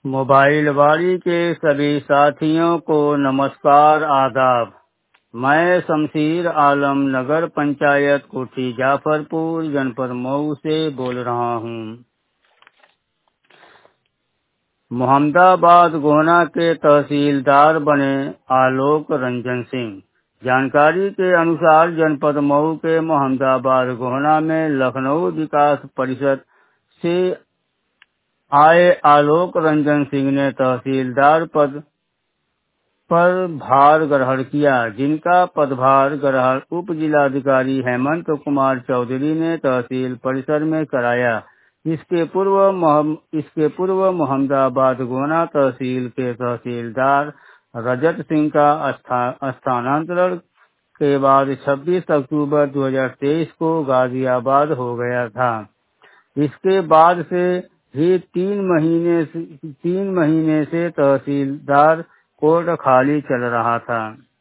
Mobile वाणी के सभी साथियों को नमस्कार आदाब। मैं शमशीर आलम नगर पंचायत कोठी जाफरपुर जनपद मऊ से बोल रहा हूँ। मोहम्मदाबाद गोहना के तहसीलदार बने आलोक रंजन सिंह। जानकारी के अनुसार जनपद मऊ के मोहम्मदाबाद गोहना में लखनऊ विकास परिषद से आए आलोक रंजन सिंह ने तहसीलदार पद पर भार ग्रहण किया, जिनका पदभार ग्रहण उप जिलाधिकारी हेमंत कुमार चौधरी ने तहसील परिसर में कराया। इसके पूर्व मोहम्मदाबाद गोहना तहसील के तहसीलदार रजत सिंह का स्थानांतरण के बाद 26 अक्टूबर 2023 को गाजियाबाद हो गया था। इसके बाद से ही 3 महीने से तहसीलदार कोर्ट खाली चल रहा था।